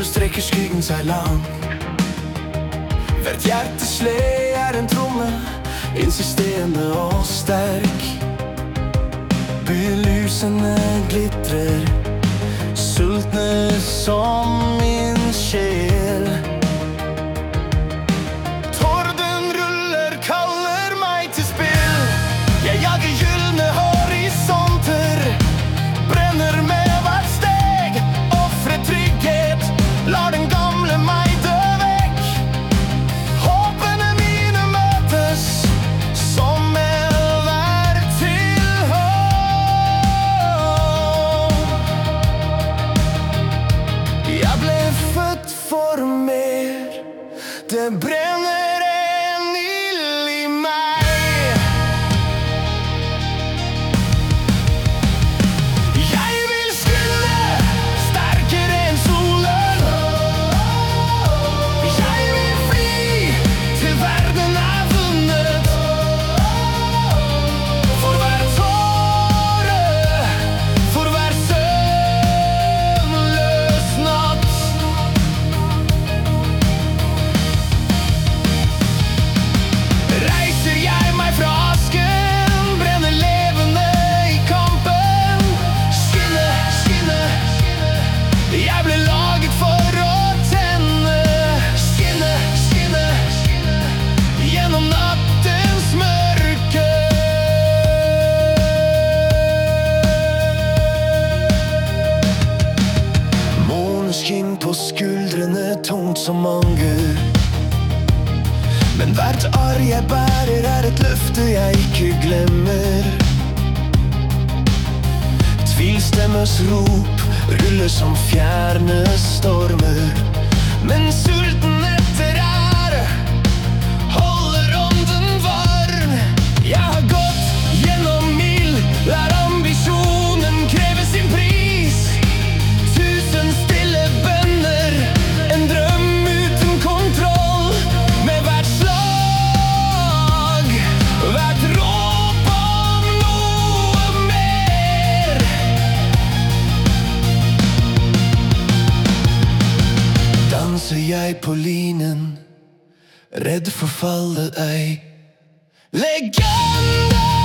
Hvor strekker skyggen seg lang. Hvert hjerteslag en tromme, insisterende og sterk. Belysende glitrer, sultne som min sjel. Torden ruller, kaller meg til spill. Jeg jager gyllene horisonter, brenner med hvert steg, offrer trygghet, lar den gamle meg dø vekk. Håpene mine møtes som elver til håp. Jeg ble født for mer, det brenner en ild i meg. Jeg vil skinne sterkere enn solen. Jeg vil fly til verden er vunnet. For hver tåre, for hver søvnløs natt. Reiser jeg meg fra asken, brenner levende i kampen. Skinne, skinne, jeg ble laget for å tenne. Skinne, skinne, gjennom nattens mørke. Måneskinn på skuldrene, tungt som anger. Men hvert arr jeg bærer er et løfte jeg ikke glemmer. Tvilstemmes rop ruller som fjerne stormer. Men sulten etter ære holder ånden varm. Jeg har gått gjennom ild, der ambisjonen krever sin pris. 1000 stille bønner, en drøm uten kontroll. Med hvert slag, hvert råp om noe mer. Danser jeg på linen, redd for fallet ei. Legende!